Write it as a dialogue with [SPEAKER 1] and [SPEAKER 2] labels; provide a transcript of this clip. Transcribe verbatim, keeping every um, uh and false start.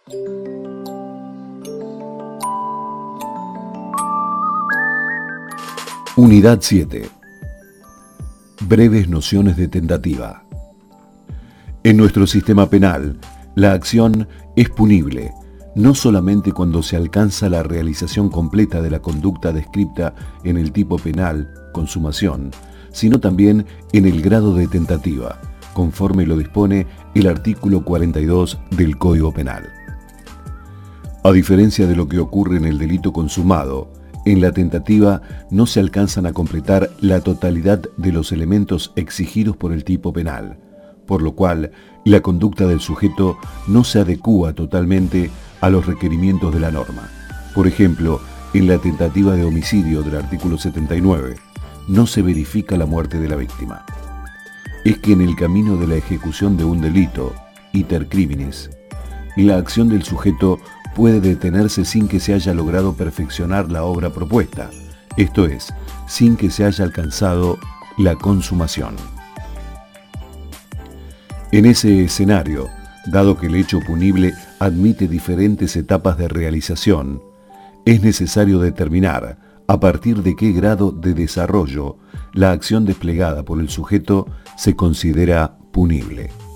[SPEAKER 1] Unidad siete. Breves nociones de tentativa. En nuestro sistema penal, la acción es punible, no solamente cuando se alcanza la realización completa de la conducta descrita en el tipo penal, consumación, sino también en el grado de tentativa, conforme lo dispone el artículo cuarenta y dos del Código Penal. A diferencia de lo que ocurre en el delito consumado, en la tentativa no se alcanzan a completar la totalidad de los elementos exigidos por el tipo penal, por lo cual la conducta del sujeto no se adecúa totalmente a los requerimientos de la norma. Por ejemplo, en la tentativa de homicidio del artículo setenta y nueve, no se verifica la muerte de la víctima. Es que en el camino de la ejecución de un delito, iter criminis, la acción del sujeto puede detenerse sin que se haya logrado perfeccionar la obra propuesta, esto es, sin que se haya alcanzado la consumación. En ese escenario, dado que el hecho punible admite diferentes etapas de realización, es necesario determinar a partir de qué grado de desarrollo la acción desplegada por el sujeto se considera punible.